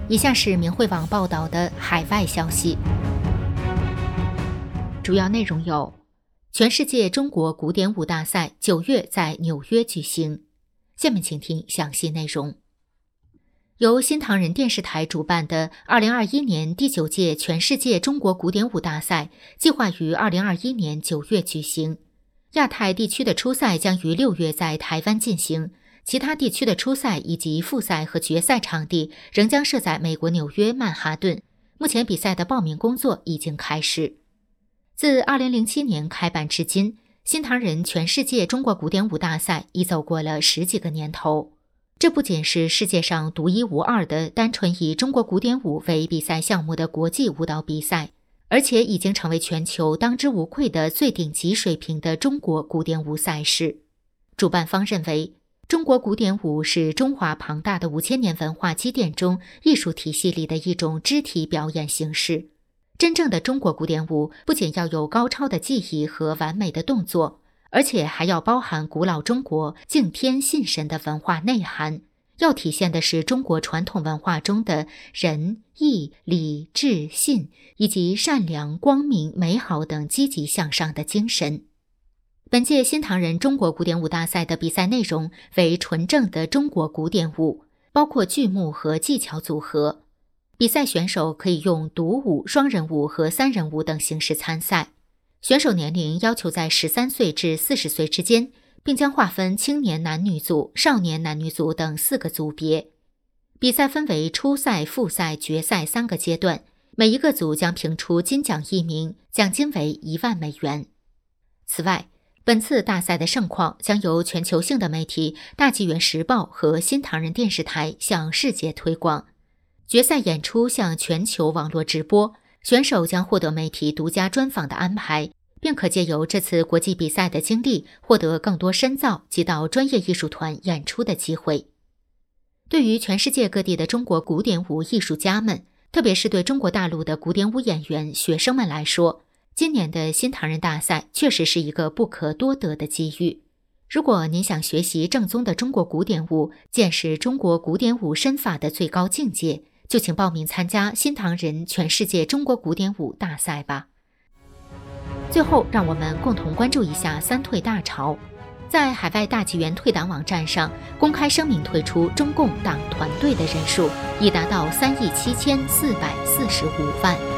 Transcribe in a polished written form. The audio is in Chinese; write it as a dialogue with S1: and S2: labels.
S1: 以下是明慧网报道的海外消息，主要内容有：全世界中国古典舞大赛9月在纽约举行。下面请听详细内容。由新唐人电视台主办的2021年第9届全世界中国古典舞大赛计划于2021年9月举行。亚太地区的初赛将于6月在台湾进行，其他地区的初赛以及复赛和决赛场地仍将设在美国纽约曼哈顿。目前比赛的报名工作已经开始。自2007年开办至今，新唐人全世界中国古典舞大赛已走过了10几个年头。这不仅是世界上独一无二的单纯以中国古典舞为比赛项目的国际舞蹈比赛，而且已经成为全球当之无愧的最顶级水平的中国古典舞赛事。主办方认为，中国古典舞是中华庞大的5000年文化积淀中艺术体系里的一种肢体表演形式。真正的中国古典舞不仅要有高超的技艺和完美的动作，而且还要包含古老中国敬天信神的文化内涵，要体现的是中国传统文化中的仁、义、礼、智、信，以及善良、光明、美好等积极向上的精神。本届新唐人中国古典舞大赛的比赛内容为纯正的中国古典舞，包括剧目和技巧组合。比赛选手可以用独舞、双人舞和3人舞等形式参赛。选手年龄要求在13岁至40岁之间，并将划分青年男女组、少年男女组等4个组别。比赛分为初赛、复赛、决赛3个阶段，每一个组将评出金奖1名，奖金为1万美元。此外，本次大赛的盛况将由全球性的媒体大纪元时报和新唐人电视台向世界推广。决赛演出向全球网络直播，选手将获得媒体独家专访的安排，并可借由这次国际比赛的经历，获得更多深造及到专业艺术团演出的机会。对于全世界各地的中国古典舞艺术家们，特别是对中国大陆的古典舞演员学生们来说，今年的新唐人大赛确实是一个不可多得的机遇。如果您想学习正宗的中国古典舞，见识中国古典舞身法的最高境界，就请报名参加新唐人全世界中国古典舞大赛吧。最后，让我们共同关注一下3退大潮。在海外大纪元退党网站上公开声明退出中共党团队的人数已达到37445万。